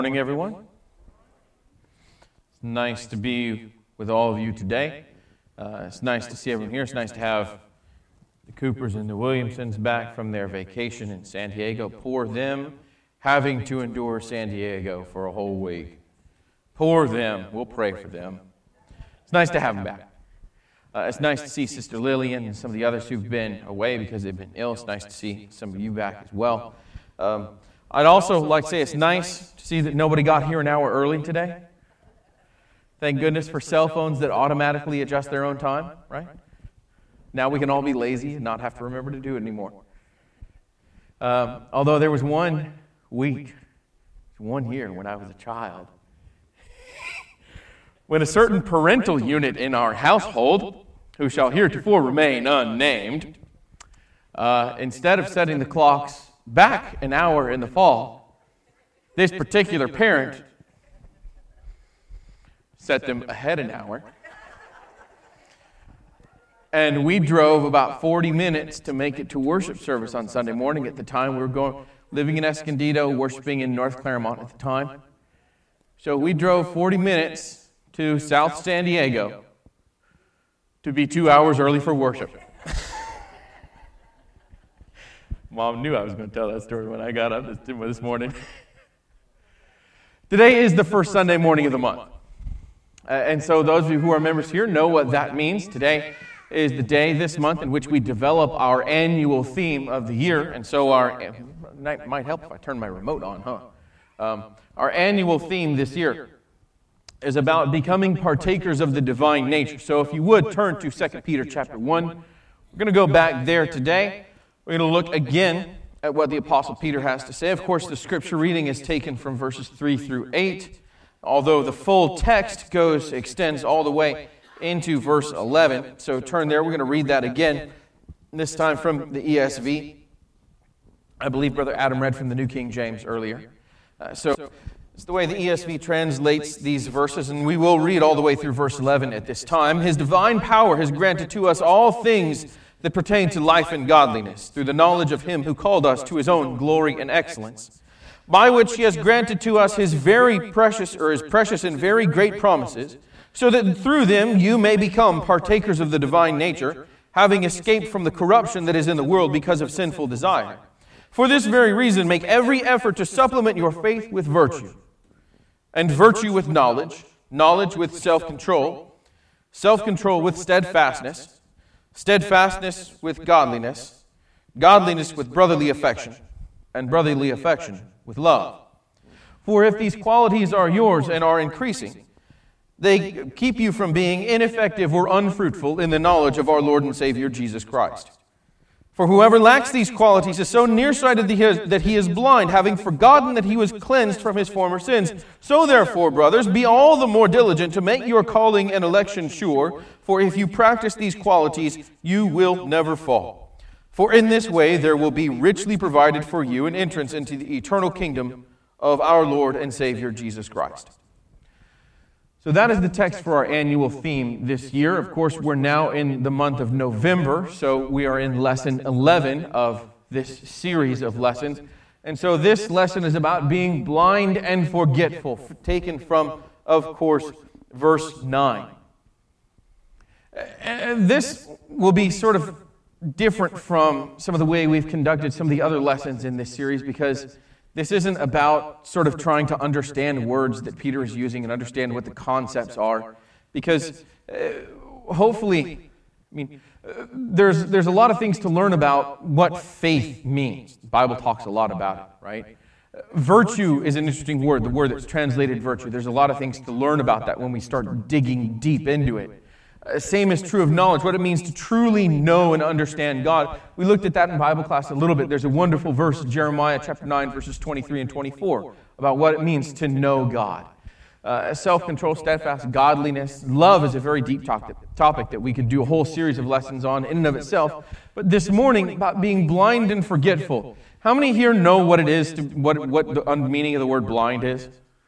Morning, everyone. It's nice to be with all of you today. It's nice to see everyone here. It's nice to have the Coopers and the Williamsons back from their vacation in San Diego. Poor them having to endure San Diego for a whole week. Poor them. We'll pray for them. It's nice to have them back. It's nice to see Sister Lillian and some of the others who've been away because they've been ill. It's nice to see some of you back as well. I'd also like to say it's nice to see that nobody got here an hour early today. Thank goodness for cell phones that automatically adjust their own time, right? Now we can all be lazy and not have to remember to do it anymore. Although there was one week, 1 year when I was a child, when a certain parental unit in our household, who shall heretofore remain unnamed, instead of setting the clocks back an hour in the fall, this particular parent set them ahead an hour. And we drove about 40 minutes to make it to worship service on Sunday morning. At the time, we were living in Escondido, worshiping in North Claremont at the time. So we drove 40 minutes to South San Diego to be 2 hours early for worship. Mom knew I was going to tell that story when I got up this morning. Today is the first Sunday morning of the month. And so those of you who are members here know what that means. Today is the day this month in which we develop our annual theme of the year. And so it might help if I turn my remote on, huh? Our annual theme this year is about becoming partakers of the divine nature. So if you would turn to 2 Peter chapter 1. We're going to go back there today. We're going to look again at what the Apostle Peter has to say. Of course, the scripture reading is taken from verses 3 through 8, although the full text extends all the way into verse 11. So turn there. We're going to read that again, this time from the ESV. I believe Brother Adam read from the New King James earlier. So it's the way the ESV translates these verses, and we will read all the way through verse 11 at this time. His divine power has granted to us all things that pertain to life and godliness, through the knowledge of Him who called us to His own glory and excellence, by which He has granted to us His precious and very great promises, so that through them you may become partakers of the divine nature, having escaped from the corruption that is in the world because of sinful desire. For this very reason, make every effort to supplement your faith with virtue, and virtue with knowledge, knowledge with self-control, self-control with steadfastness, steadfastness with godliness, godliness with brotherly affection, and brotherly affection with love. For if these qualities are yours and are increasing, they keep you from being ineffective or unfruitful in the knowledge of our Lord and Savior Jesus Christ. For whoever lacks these qualities is so nearsighted that he is blind, having forgotten that he was cleansed from his former sins. So therefore, brothers, be all the more diligent to make your calling and election sure, for if you practice these qualities, you will never fall. For in this way there will be richly provided for you an entrance into the eternal kingdom of our Lord and Savior Jesus Christ. So that is the text for our annual theme this year. Of course, we're now in the month of November, so we are in lesson 11 of this series of lessons. And so this lesson is about being blind and forgetful, taken from, of course, verse 9. And this will be sort of different from some of the way we've conducted some of the other lessons in this series, because this isn't about sort of trying to understand words that Peter is using and understand what the concepts are, because hopefully, there's a lot of things to learn about what faith means. The Bible talks a lot about it, right? Virtue is an interesting word, the word that's translated virtue. There's a lot of things to learn about that when we start digging deep into it. Same is true of knowledge, what it means to truly know and understand God. We looked at that in Bible class a little bit. There's a wonderful verse, Jeremiah chapter 9, verses 23 and 24, about what it means to know God. Self-control, steadfast, godliness. Love is a very deep topic that we could do a whole series of lessons on in and of itself. But this morning, about being blind and forgetful. How many here know what it is, what the meaning of the word blind is?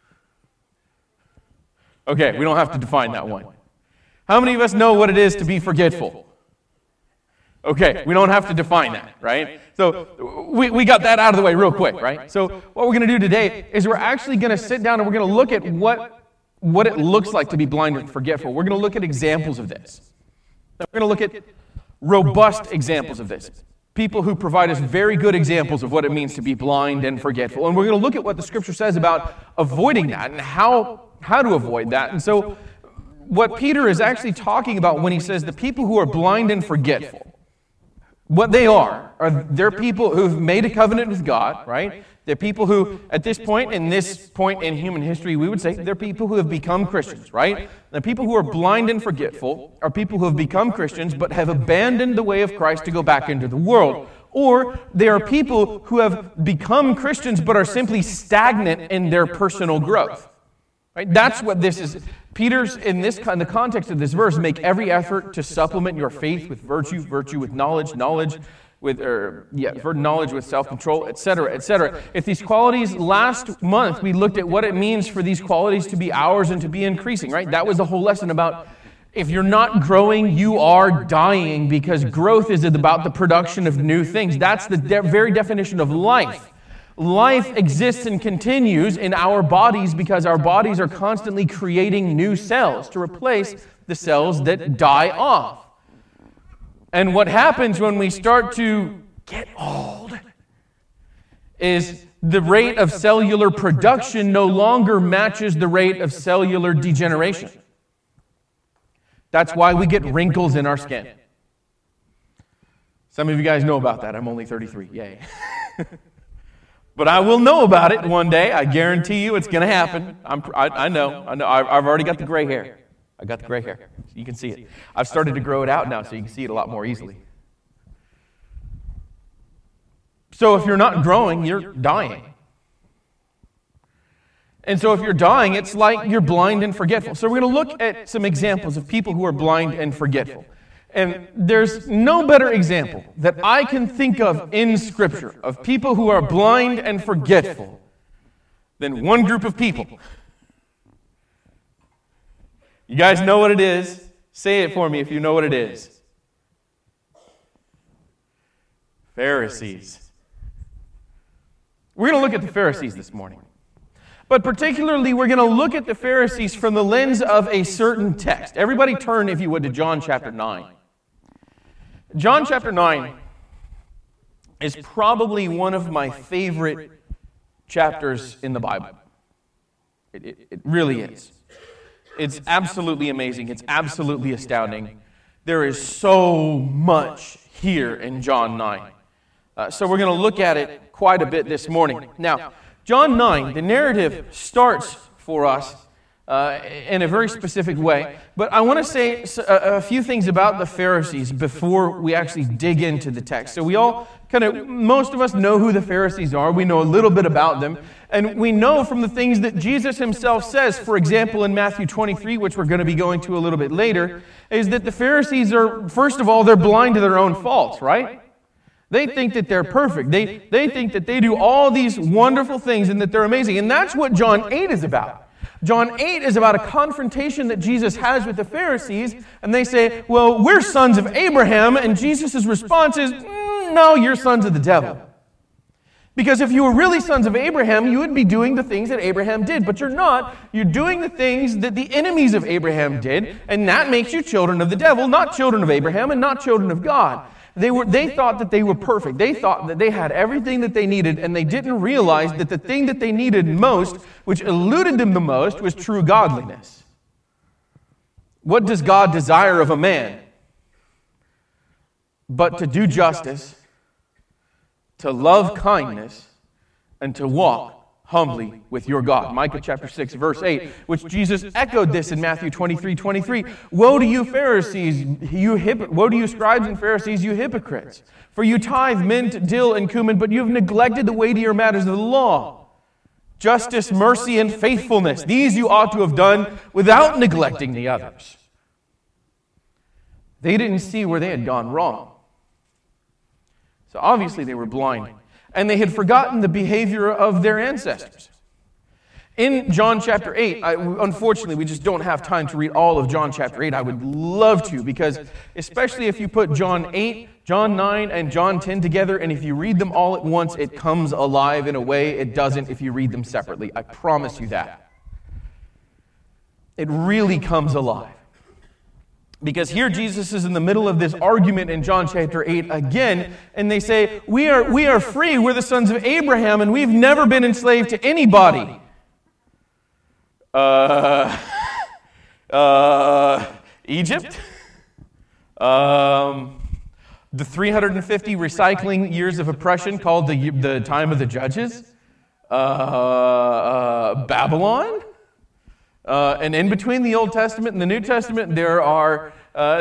Okay, we don't have to define that one. How many of us know what it is to be forgetful? Okay, we don't have to define that, right? So we got that out of the way real quick, right? So what we're going to do today is we're actually going to sit down and we're going to look at what it looks like to be blind and forgetful. We're going to look at examples of this. We're going to look at robust examples of this. People who provide us very good examples of what it means to be blind and forgetful. And we're going to look at what the Scripture says about avoiding that and how to avoid that. And so what Peter is actually talking about when he says the people who are blind and forgetful, what they are they're people who've made a covenant with God, right? They're people who, at this point in human history, we would say they're people who have become Christians, right? The people who are blind and forgetful are people who have become Christians but have abandoned the way of Christ to go back into the world. Or they are people who have become Christians but are simply stagnant in their personal growth. Right? That's what this is. Peter's, in the context of this verse, make every effort to supplement your faith with virtue, virtue with knowledge, knowledge with self-control, etc., etc. If these qualities, last month we looked at what it means for these qualities to be ours and to be increasing, right? That was the whole lesson about if you're not growing, you are dying, because growth is about the production of new things. That's the very definition of life. Life exists and continues in our bodies because our bodies are constantly creating new cells to replace the cells that die off. And what happens when we start to get old is the rate of cellular production no longer matches the rate of cellular degeneration. That's why we get wrinkles in our skin. Some of you guys know about that. I'm only 33. Yay. But I will know about it one day. I guarantee you it's going to happen. I know. I've already got the gray hair. I got the gray hair. You can see it. I've started to grow it out now so you can see it a lot more easily. So if you're not growing, you're dying. And so if you're dying, it's like you're blind and forgetful. So we're going to look at some examples of people who are blind and forgetful. And there's no better example that I can think of in Scripture of people who are blind and forgetful than one group of people. You guys know what it is? Say it for me if you know what it is. Pharisees. We're going to look at the Pharisees this morning. But particularly, we're going to look at the Pharisees from the lens of a certain text. Everybody turn, if you would, to John chapter 9. John chapter 9 is probably one of my favorite chapters in the Bible. It really is. It's absolutely amazing. It's absolutely astounding. There is so much here in John 9. So we're going to look at it quite a bit this morning. Now, John 9, the narrative starts for us in a very specific way. But I want to say a few things about the Pharisees before we actually dig into the text. So we all most of us know who the Pharisees are. We know a little bit about them. And we know from the things that Jesus himself says, for example, in Matthew 23, which we're going to be going to a little bit later, is that the Pharisees are, first of all, they're blind to their own faults, right? They think that they're perfect. They think that they do all these wonderful things and that they're amazing. And that's what John 8 is about. John 8 is about a confrontation that Jesus has with the Pharisees, and they say, well, we're sons of Abraham, and Jesus' response is, no, you're sons of the devil. Because if you were really sons of Abraham, you would be doing the things that Abraham did, but you're not. You're doing the things that the enemies of Abraham did, and that makes you children of the devil, not children of Abraham and not children of God. They thought that they were perfect. They thought that they had everything that they needed, and they didn't realize that the thing that they needed most, which eluded them the most, was true godliness. What does God desire of a man? But to do justice, to love kindness, and to walk humbly with your God. Micah chapter 6, verse 8, which Jesus echoed this in Matthew 23:23. Woe to you Pharisees, woe to you scribes and Pharisees, you hypocrites! For you tithe mint, dill, and cumin, but you have neglected the weightier matters of the law. Justice, mercy, and faithfulness. These you ought to have done without neglecting the others. They didn't see where they had gone wrong. So obviously they were blind. And they had forgotten the behavior of their ancestors. In John chapter 8, unfortunately, we just don't have time to read all of John chapter 8. I would love to, because especially if you put John 8, John 9, and John 10 together, and if you read them all at once, it comes alive in a way it doesn't if you read them separately. I promise you that. It really comes alive. Because here Jesus is in the middle of this argument in John chapter 8 again, and they say, we are free, we're the sons of Abraham, and we've never been enslaved to anybody. Egypt? The 350 recycling years of oppression called the time of the judges? Babylon? And in between the Old Testament and the New Testament, there are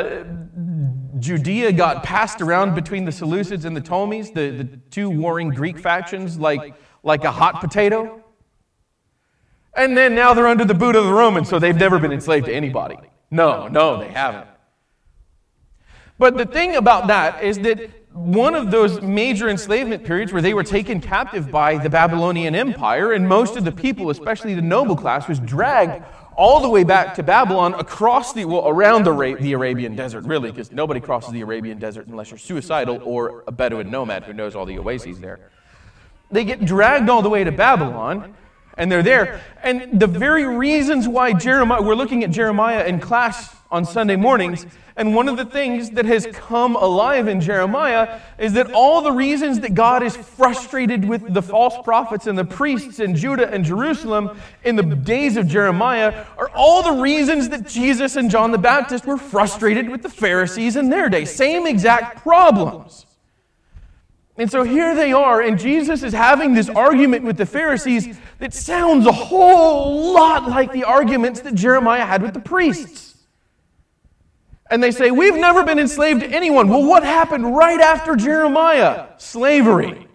Judea got passed around between the Seleucids and the Ptolemies, the two warring Greek factions, like a hot potato. And then now they're under the boot of the Romans, so they've never been enslaved to anybody. No, they haven't. But the thing about that is that one of those major enslavement periods where they were taken captive by the Babylonian Empire, and most of the people, especially the noble class, was dragged all the way back to Babylon around the Arabian Desert, really, because nobody crosses the Arabian Desert unless you're suicidal or a Bedouin nomad who knows all the oases there. They get dragged all the way to Babylon, and they're there. And the very reasons why we're looking at Jeremiah in class on Sunday mornings, and one of the things that has come alive in Jeremiah is that all the reasons that God is frustrated with the false prophets and the priests in Judah and Jerusalem in the days of Jeremiah are all the reasons that Jesus and John the Baptist were frustrated with the Pharisees in their day. Same exact problems. And so here they are, and Jesus is having this argument with the Pharisees that sounds a whole lot like the arguments that Jeremiah had with the priests. And they say, we've never been enslaved to anyone. Well, what happened right after Jeremiah? Slavery.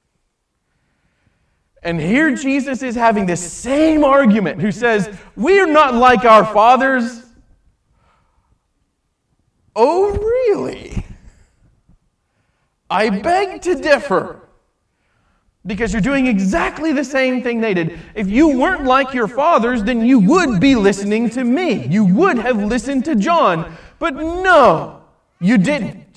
And here Jesus is having this same argument, who says, we're not like our fathers. Oh, really? I beg to differ. Because you're doing exactly the same thing they did. If you weren't like your fathers, then you would be listening to me. You would have listened to John. But no, you didn't.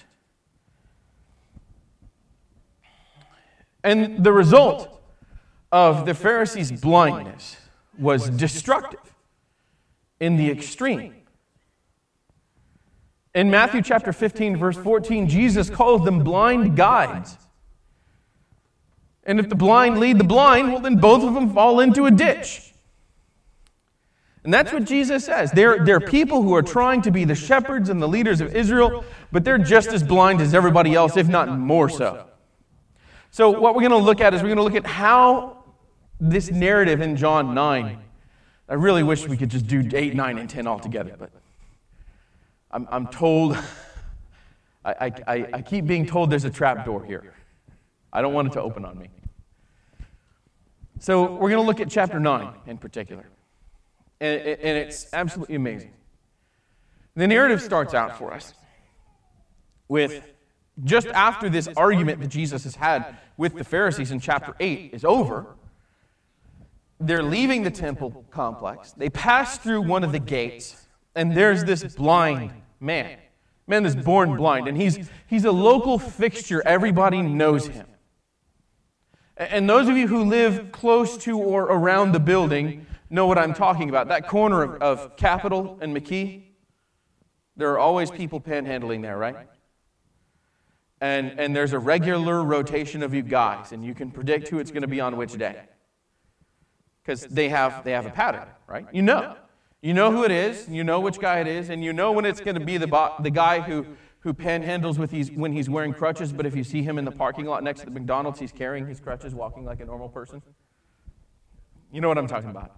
And the result of the Pharisees' blindness was destructive in the extreme. In Matthew chapter 15, verse 14, Jesus calls them blind guides. And if the blind lead the blind, well, then both of them fall into a ditch. And that's what Jesus says. They're people who are trying to be the shepherds and the leaders of Israel, but they're just as blind as everybody else, if not more so. So what we're going to look at is we're going to look at how this narrative in John 9, I really wish we could just do 8, 9, and 10 all together, but I'm told, I keep being told there's a trap door here. I don't want it to open on me. So we're going to look at chapter 9 in particular. And it's absolutely amazing. The narrative starts out for us with, just after this argument that Jesus has had with the Pharisees in chapter 8 is over, they're leaving the temple complex. They pass through one of the gates, and there's this blind man that's born blind, and he's a local fixture. Everybody knows him. And those of you who live close to or around the building know what I'm talking about. That corner of Capitol and McKee, there are always people panhandling there, right? And there's a regular rotation of you guys, and you can predict who it's going to be on which day. Because they have a pattern, right? You know who it is, you know which guy it is, and you know when it's going to be the guy who panhandles when he's wearing crutches, but if you see him in the parking lot next to the McDonald's, he's carrying his crutches, walking like a normal person. You know what I'm talking about.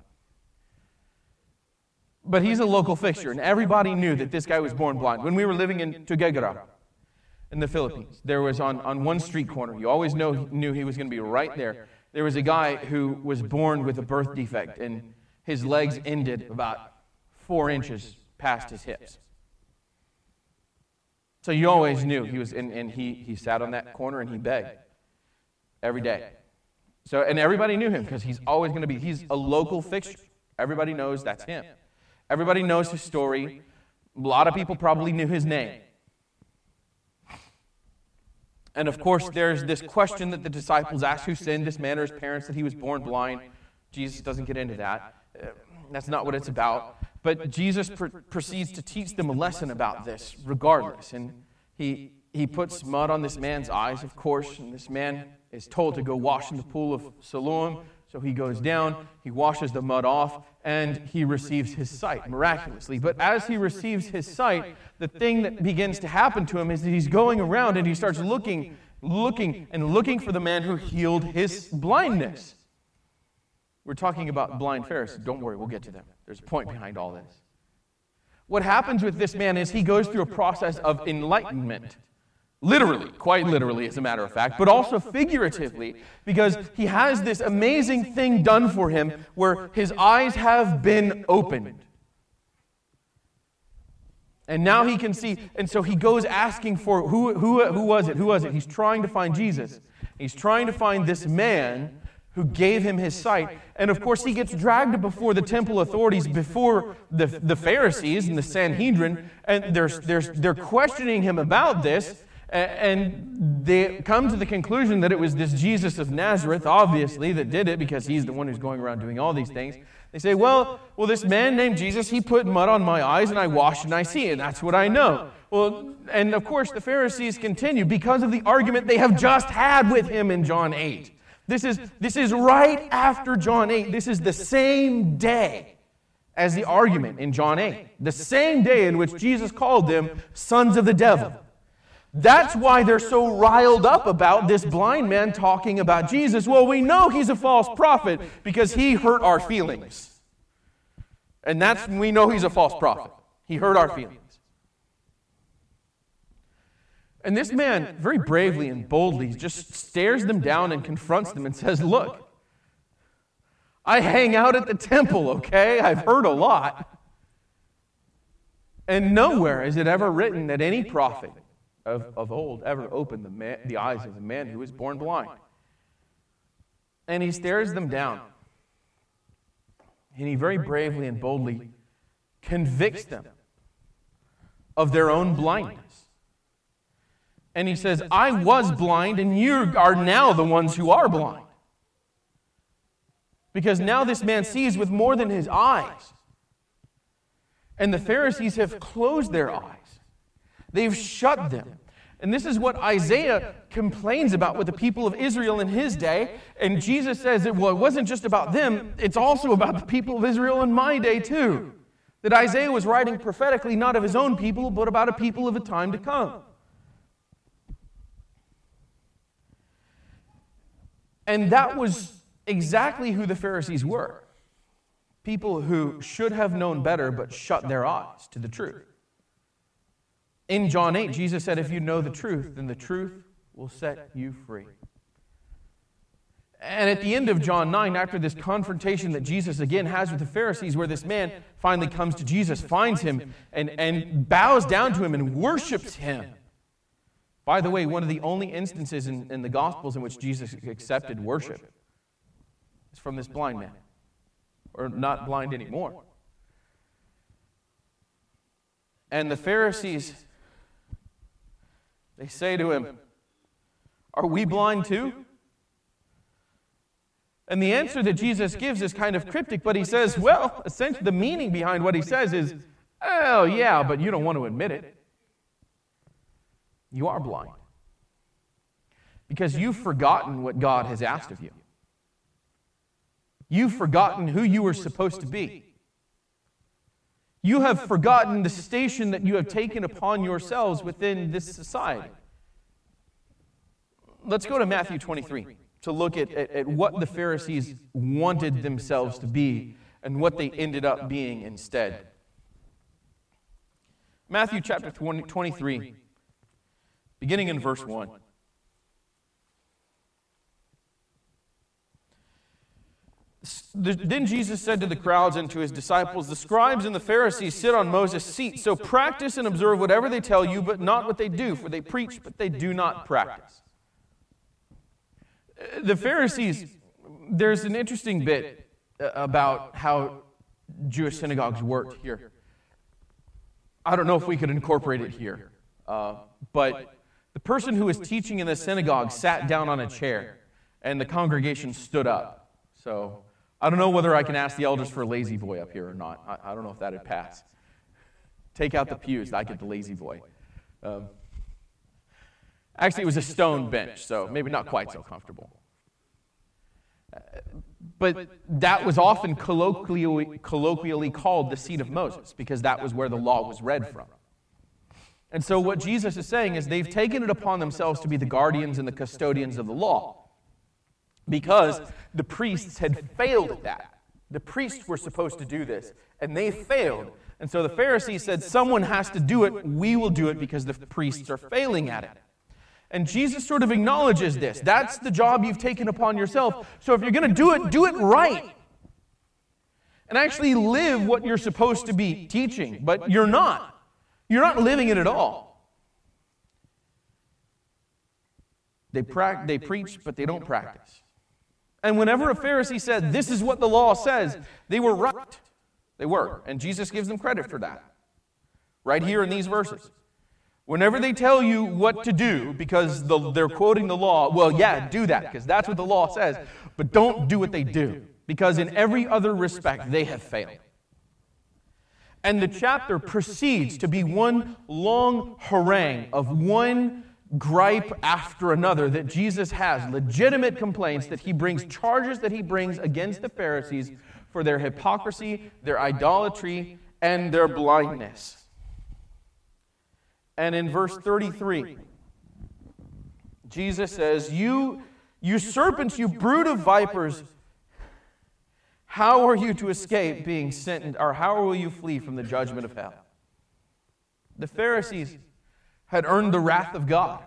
But he's a local fixture, and everybody knew that this guy was born blind. When we were living in Tuguegarao in the Philippines, there was on one street corner, you always knew he was going to be right there. There was a guy who was born with a birth defect, and his legs ended about 4 inches past his hips. So you always knew he was, and he sat on that corner and he begged every day. So, and everybody knew him because he's always going to be, he's a local fixture. Everybody knows that's him. Everybody knows his story. A lot of people probably knew his name. And of course, there's this question that the disciples ask, who sinned, this man or his parents, that he was born blind? Jesus doesn't get into that. That's not what it's about. But Jesus proceeds to teach them a lesson about this regardless. And he puts mud on this man's eyes, of course, and this man is told to go wash in the pool of Siloam. So he goes down, he washes the mud off, and he receives his sight miraculously. But as he receives his sight, the thing that begins to happen to him is that he's going around and he starts looking for the man who healed his blindness. We're talking about blind Pharisees. Don't worry, we'll get to them. There's a point behind all this. What happens with this man is he goes through a process of enlightenment. Literally, quite literally, as a matter of fact, but also figuratively, because he has this amazing thing done for him where his eyes have been opened. And now he can see, and so he goes asking for, who was it? Who was it? He's trying to find Jesus. He's trying to find this man who gave him his sight. And of course, he gets dragged before the temple authorities, before the Pharisees and the Sanhedrin, and they're questioning him about this. And they come to the conclusion that it was this Jesus of Nazareth, obviously, that did it because he's the one who's going around doing all these things. They say, well, this man named Jesus, he put mud on my eyes and I washed and I see, and that's what I know. Well, and of course the Pharisees continue because of the argument they have just had with him in John 8. This is right after John 8. This is the same day as the argument in John 8. The same day in which Jesus called them sons of the devil. That's why they're so riled up about this blind man talking about Jesus. Well, we know he's a false prophet because he hurt our feelings. And we know he's a false prophet. He hurt our feelings. And this man, very bravely and boldly, just stares them down and confronts them and says, look, I hang out at the temple, okay? I've heard a lot. And nowhere is it ever written that any prophet of old ever opened the eyes of the man who was born blind. And he stares them down. And he very bravely and boldly convicts them of their own blindness. And he says, I was blind and you are now the ones who are blind. Because now this man sees with more than his eyes. And the Pharisees have closed their eyes. They've shut them. And this is what Isaiah complains about with the people of Israel in his day. And Jesus says that, well, it wasn't just about them, it's also about the people of Israel in my day too. That Isaiah was writing prophetically not of his own people, but about a people of a time to come. And that was exactly who the Pharisees were. People who should have known better, but shut their eyes to the truth. In John 8, Jesus said, if you know the truth, then the truth will set you free. And at the end of John 9, after this confrontation that Jesus again has with the Pharisees, where this man finally comes to Jesus, finds him, and bows down to him and worships him. By the way, one of the only instances in the Gospels in which Jesus accepted worship is from this blind man. Or not blind anymore. And the Pharisees, they say to him, are we blind too? And the answer that Jesus gives is kind of cryptic, but he says, well, essentially the meaning behind what he says is, oh yeah, but you don't want to admit it. You are blind. Because you've forgotten what God has asked of you. You've forgotten who you were supposed to be. You have forgotten the station that you have taken upon yourselves within this society. Let's go to Matthew 23 to look at what the Pharisees wanted themselves to be and what they ended up being instead. Matthew chapter 23, beginning in verse 1. Then Jesus said to the crowds and to his disciples, the scribes and the Pharisees sit on Moses' seat, so practice and observe whatever they tell you, but not what they do, for they preach, but they do not practice. The Pharisees there's an interesting bit about how Jewish synagogues worked here. I don't know if we could incorporate it here, but the person who was teaching in the synagogue sat down on a chair, and the congregation stood up. So I don't know whether I can ask the elders for a lazy boy up here or not. I don't know if that would pass. Take out the pews. I get the lazy boy. Actually, it was a stone bench, so maybe not quite so comfortable. But that was often colloquially called the seat of Moses, because that was where the law was read from. And so what Jesus is saying is they've taken it upon themselves to be the guardians and the custodians of the law, because the priests had failed at that. The priests were supposed to do this, and they failed. And so the Pharisees said, someone has to do it, we will do it because the priests are failing at it. And Jesus sort of acknowledges this. That's the job you've taken upon yourself. So if you're going to do it right. And actually live what you're supposed to be teaching, but you're not. You're not living it at all. They preach, but they don't practice. And whenever a Pharisee said, this is what the law says, they were right. They were. And Jesus gives them credit for that. Right here in these verses. Whenever they tell you what to do, because they're quoting the law, well, yeah, do that, because that's what the law says. But don't do what they do, because in every other respect, they have failed. And the chapter proceeds to be one long harangue of one gripe after another that Jesus has, legitimate complaints that he brings, charges that he brings against the Pharisees for their hypocrisy, their idolatry, and their blindness. And in verse 33, Jesus says, You serpents, you brood of vipers, how are you to escape being sent, or how will you flee from the judgment of hell? The Pharisees had earned the wrath of God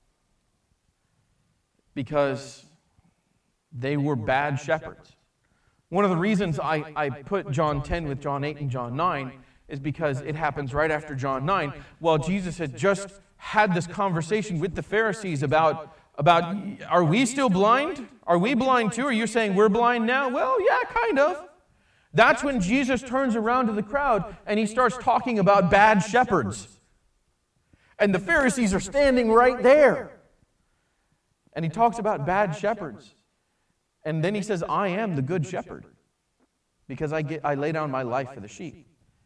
because they were bad shepherds. One of the reasons I put John 10 with John 8 and John 9 is because it happens right after John 9. While Jesus had just had this conversation with the Pharisees about are we still blind? Are we blind too? Are you saying we're blind now? Well, yeah, kind of. That's when Jesus turns around to the crowd and he starts talking about bad shepherds. And the Pharisees are standing right there. And he talks about bad shepherds. And then he says, I am the good shepherd because I lay down my life for the sheep.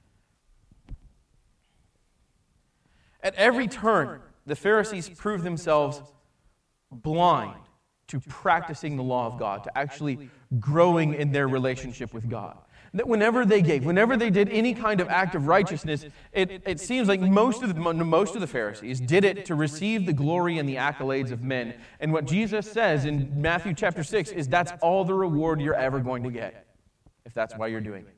At every turn, the Pharisees prove themselves blind to practicing the law of God, to actually growing in their relationship with God. That whenever they gave, whenever they did any kind of act of righteousness, it seems like most of the Pharisees did it to receive the glory and the accolades of men. And what Jesus says in Matthew chapter 6 is that's all the reward you're ever going to get, if that's why you're doing it.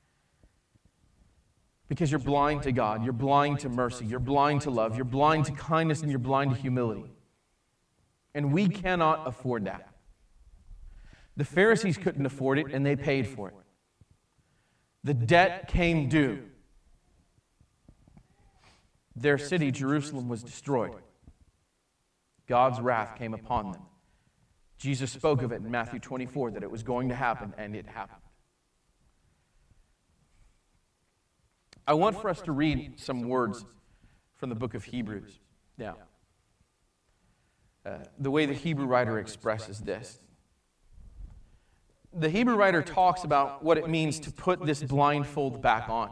Because you're blind to God, you're blind to mercy, you're blind to love, you're blind to kindness, and you're blind to humility. And we cannot afford that. The Pharisees couldn't afford it, and they paid for it. The debt came due. Their city, Jerusalem, was destroyed. God's wrath came upon them. Jesus spoke of it in Matthew 24, that it was going to happen, and it happened. I want for us to read some words from the book of Hebrews now. The way the Hebrew writer expresses this. The Hebrew writer talks about what it means to put this blindfold back on.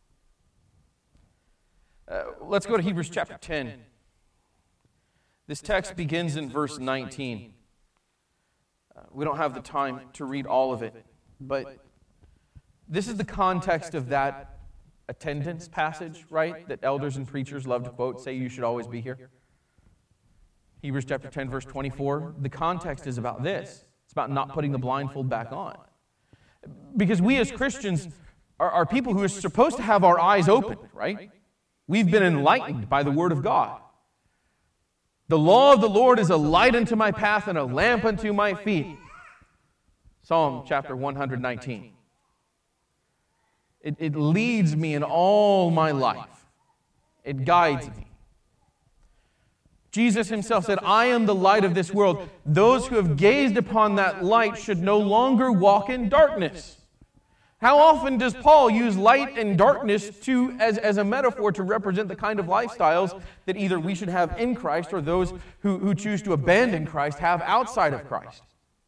Let's go to Hebrews chapter 10. This text begins in verse 19. We don't have the time to read all of it, but this is the context of that attendance passage, right, that elders and preachers love to quote, say you should always be here. Hebrews chapter 10, verse 24. The context is about this. It's about not putting the blindfold back on. Because we as Christians are people who are supposed to have our eyes open, right? We've been enlightened by the Word of God. The law of the Lord is a light unto my path and a lamp unto my feet. Psalm chapter 119. It leads me in all my life. It guides me. Jesus himself said, I am the light of this world. Those who have gazed upon that light should no longer walk in darkness. How often does Paul use light and darkness as a metaphor to represent the kind of lifestyles that either we should have in Christ or those who choose to abandon Christ have outside of Christ?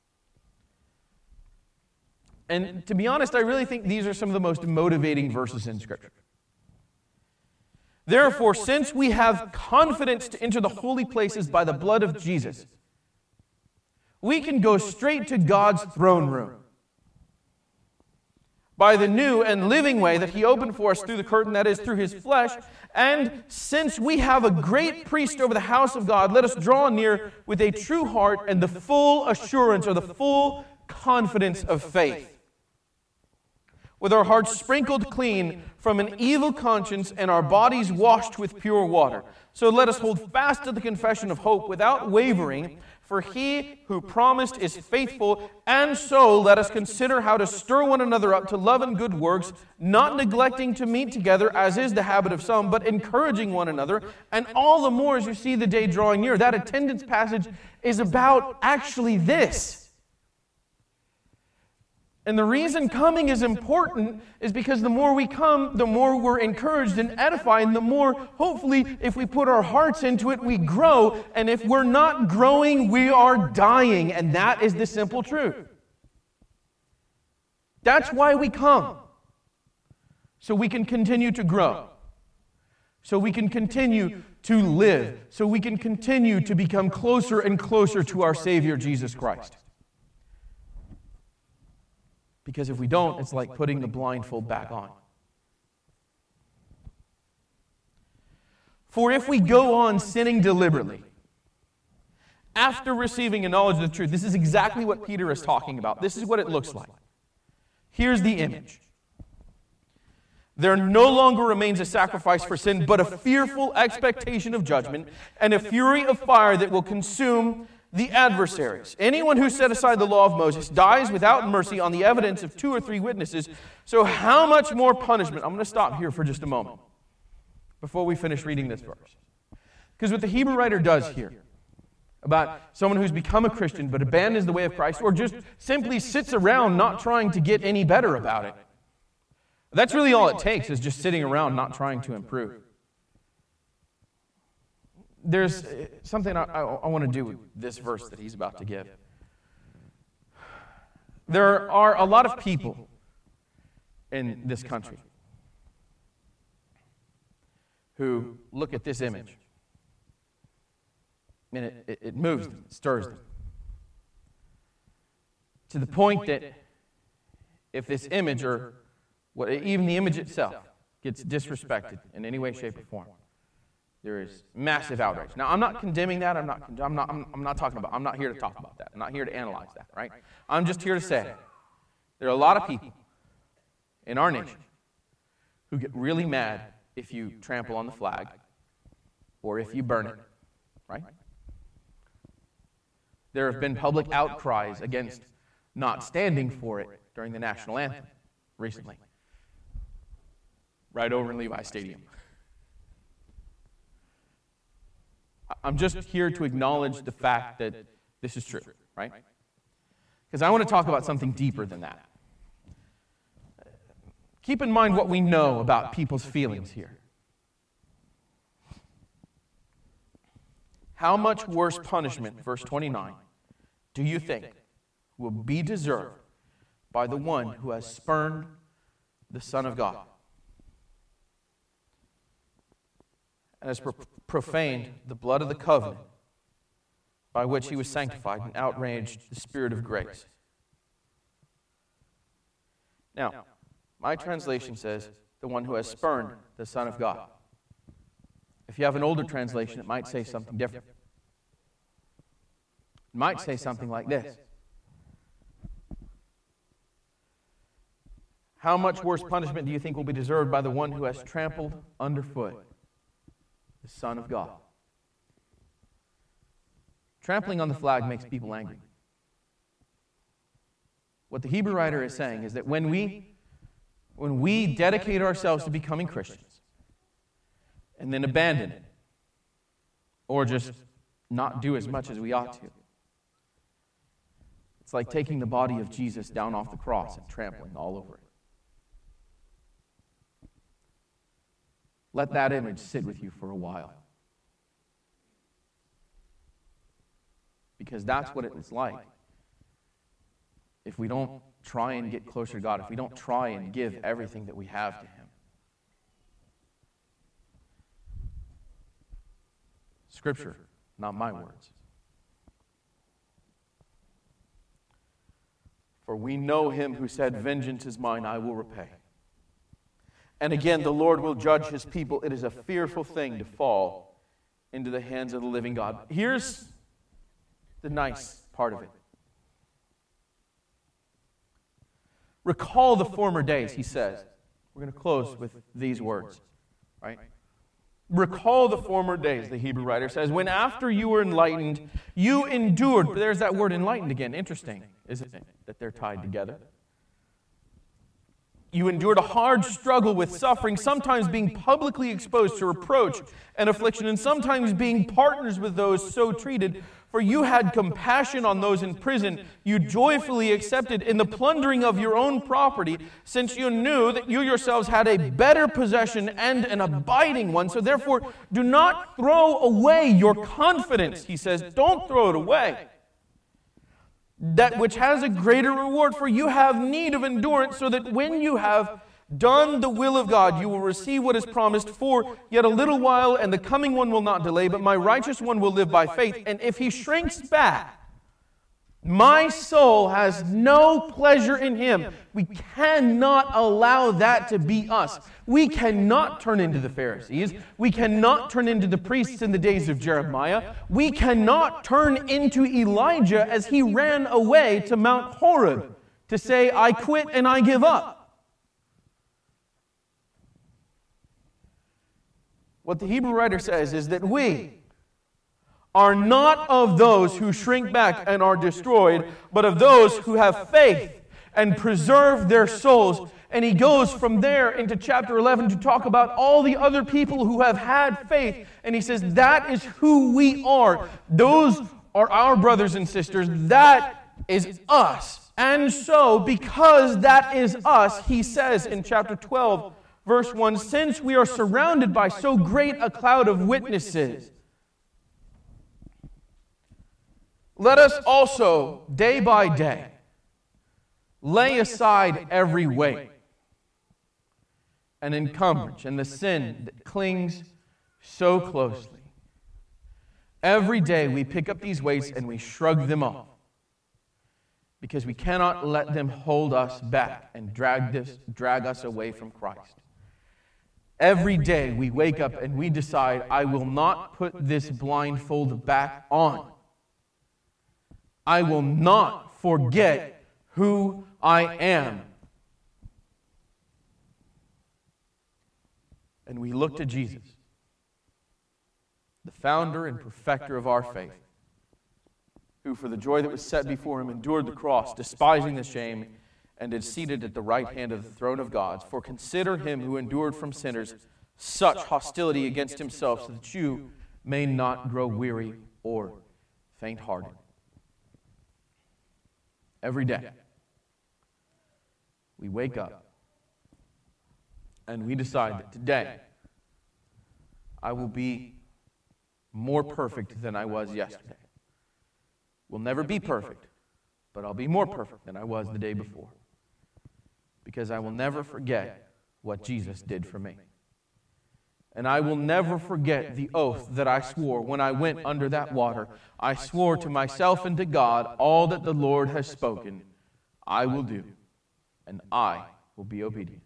And to be honest, I really think these are some of the most motivating verses in Scripture. Therefore, since we have confidence to enter the holy places by the blood of Jesus, we can go straight to God's throne room by the new and living way that he opened for us through the curtain, that is, through his flesh. And since we have a great priest over the house of God, let us draw near with a true heart and the full assurance or the full confidence of faith, with our hearts sprinkled clean from an evil conscience and our bodies washed with pure water. So let us hold fast to the confession of hope without wavering, for he who promised is faithful. And so let us consider how to stir one another up to love and good works, not neglecting to meet together, as is the habit of some, but encouraging one another, and all the more as you see the day drawing near. That attendance passage is about actually this. And the reason coming is important is because the more we come, the more we're encouraged and edified, and the more, hopefully, if we put our hearts into it, we grow. And if we're not growing, we are dying. And that is the simple truth. That's why we come. So we can continue to grow. So we can continue to live. So we can continue to become closer and closer to our Savior, Jesus Christ. Because if we don't, it's like putting the blindfold back on. For if we go on sinning deliberately, after receiving a knowledge of the truth, this is exactly what Peter is talking about. This is what it looks like. Here's the image. There no longer remains a sacrifice for sin, but a fearful expectation of judgment and a fury of fire that will consume the adversaries. Anyone who set aside the law of Moses dies without mercy on the evidence of 2 or 3 witnesses. So how much more punishment? I'm going to stop here for just a moment before we finish reading this verse. Because what the Hebrew writer does here about someone who's become a Christian but abandons the way of Christ or just simply sits around not trying to get any better about it. That's really all it takes, is just sitting around not trying to improve. There's something I want to do with this verse that he's about to give. There are a lot of people in this country who look at this image, and it moves them, it stirs them, to the point that if this image, or even the image itself, gets disrespected in any way, shape, or form, there is massive outrage. Now, I'm not condemning that. I'm not talking about. I'm not here to talk about that. I'm not here to analyze that. Right? I'm just here to say there are a lot of people in our nation who get really mad if you trample on the flag or if you burn it. Right? There have been public outcries against not standing for it during the national anthem recently, right over in Levi Stadium. I'm just here to acknowledge the fact that this is true, right? Because I want to talk about something deeper than that. Keep in mind what we know about people's feelings here. How much worse punishment, verse 29, do you think will be deserved by the one who has spurned the Son of God and has profaned the blood of the covenant by which he was sanctified and outraged the Spirit of grace? Now, my translation says, the one who has spurned the Son of God. If you have an older translation, it might say something different. It might say something like this: how much worse punishment do you think will be deserved by the one who has trampled underfoot the Son of God? Trampling on the flag makes people angry. What the Hebrew writer is saying is that when we dedicate ourselves to becoming Christians and then abandon it, or just not do as much as we ought to. It's like taking the body of Jesus down off the cross and trampling all over it. Let that image sit with you for a while. Because that's what it's like if we don't try and get closer to God, if we don't try and give everything that we have to Him. Scripture, not my words. For we know Him who said, "Vengeance is mine, I will repay." And again, the Lord will judge His people. It is a fearful thing to fall into the hands of the living God. Here's the nice part of it. Recall the former days, he says. We're going to close with these words, right? Recall the former days, the Hebrew writer says, when after you were enlightened, you endured. There's that word enlightened again. Interesting, isn't it, that they're tied together? You endured a hard struggle with suffering, sometimes being publicly exposed to reproach and affliction, and sometimes being partners with those so treated. For you had compassion on those in prison. You joyfully accepted in the plundering of your own property, since you knew that you yourselves had a better possession and an abiding one. So therefore, do not throw away your confidence, he says. Don't throw it away. That which has a greater reward, for you have need of endurance, so that when you have done the will of God, you will receive what is promised. For yet a little while, and the coming one will not delay, but my righteous one will live by faith. And if he shrinks back, my soul has no pleasure in him. We cannot allow that to be us. We cannot turn into the Pharisees. We cannot turn into the priests in the days of Jeremiah. We cannot turn into Elijah as he ran away to Mount Horeb to say, I quit and I give up. What the Hebrew writer says is that we are not of those who shrink back and are destroyed, but of those who have faith and preserve their souls. And he goes from there into chapter 11 to talk about all the other people who have had faith. And he says, that is who we are. Those are our brothers and sisters. That is us. And so, because that is us, he says in chapter 12, verse 1, since we are surrounded by so great a cloud of witnesses, let us also, day by day, lay aside every weight and encumbrance and the sin that clings so closely. Every day we pick up these weights and we shrug them off because we cannot let them hold us back and drag us away from Christ. Every day we wake up and we decide, I will not put this blindfold back on. I will not forget who I am. And we look to Jesus, the founder and perfecter of our faith, who for the joy that was set before him endured the cross, despising the shame, and is seated at the right hand of the throne of God. For consider him who endured from sinners such hostility against himself, so that you may not grow weary or faint-hearted. Every day, we wake up and we decide that today I will be more perfect than I was yesterday. We'll never be perfect, but I'll be more perfect than I was the day before. Because I will never forget what Jesus did for me. And I will never forget the oath that I swore when I went under that water. I swore to myself and to God, all that the Lord has spoken, I will do, and I will be obedient.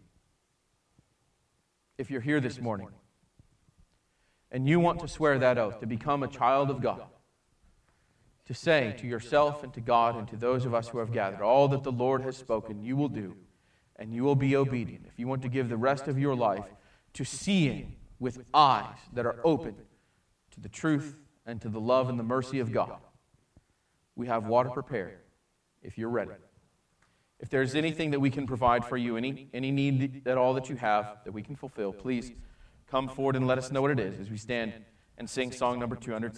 If you're here this morning, and you want to swear that oath, to become a child of God, to say to yourself and to God and to those of us who have gathered, all that the Lord has spoken, you will do, and you will be obedient. If you want to give the rest of your life to seeing with eyes that are open to the truth and to the love and the mercy of God, we have water prepared if you're ready. If there's anything that we can provide for you, any need at all that you have that we can fulfill, please come forward and let us know what it is as we stand and sing song number 200.